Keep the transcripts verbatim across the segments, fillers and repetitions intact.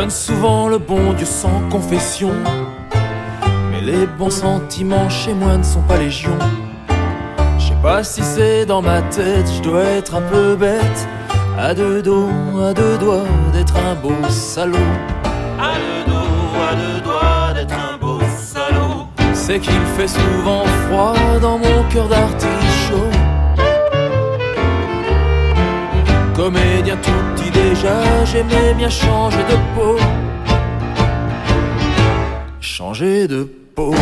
donne souvent le bon Dieu sans confession, mais les bons sentiments chez moi ne sont pas légion. Je sais pas si c'est dans ma tête, je dois être un peu bête, à deux dos, à deux doigts d'être un beau salaud. À deux dos, à deux doigts d'être un beau salaud. C'est qu'il fait souvent froid dans mon cœur d'artichaut. Comédien tout petit déjà, j'aimais bien changer de peau. Changer de peau.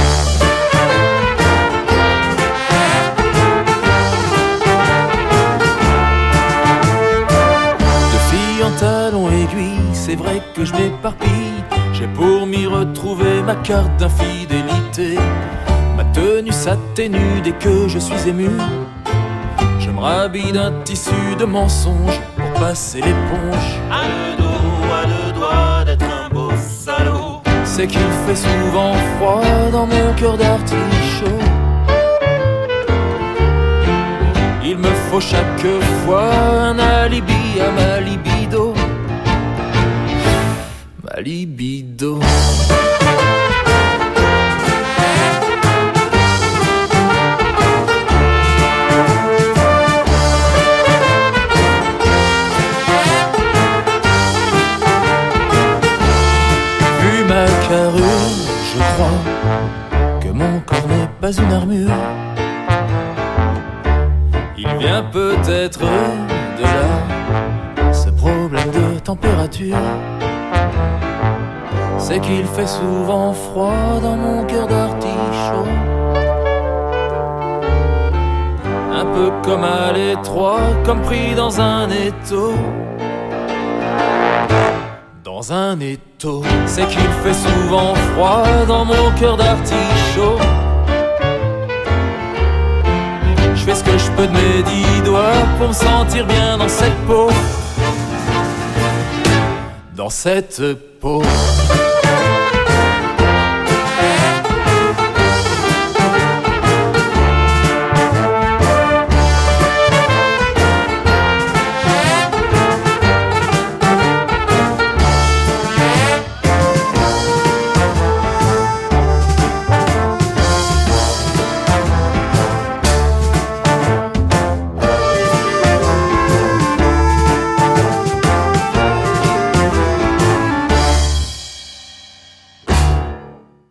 De filles en talons aiguilles, c'est vrai que je m'éparpille. J'ai pour m'y retrouver ma carte d'infidélité. Ma tenue s'atténue dès que je suis ému. Je me rhabille d'un tissu de mensonges pour passer l'éponge. À deux dos, à deux doigts d'être un beau salaud. C'est qu'il fait souvent froid dans mon cœur d'artichaut. Il me faut chaque fois un alibi à ma libido. Ma libido. Je crois que mon corps n'est pas une armure. Il vient peut-être de là, ce problème de température. C'est qu'il fait souvent froid dans mon cœur d'artichaut. Un peu comme à l'étroit, comme pris dans un étau. Dans un étau, c'est qu'il fait souvent froid dans mon cœur d'artichaut. Je fais ce que je peux de mes dix doigts pour me sentir bien dans cette peau. Dans cette peau.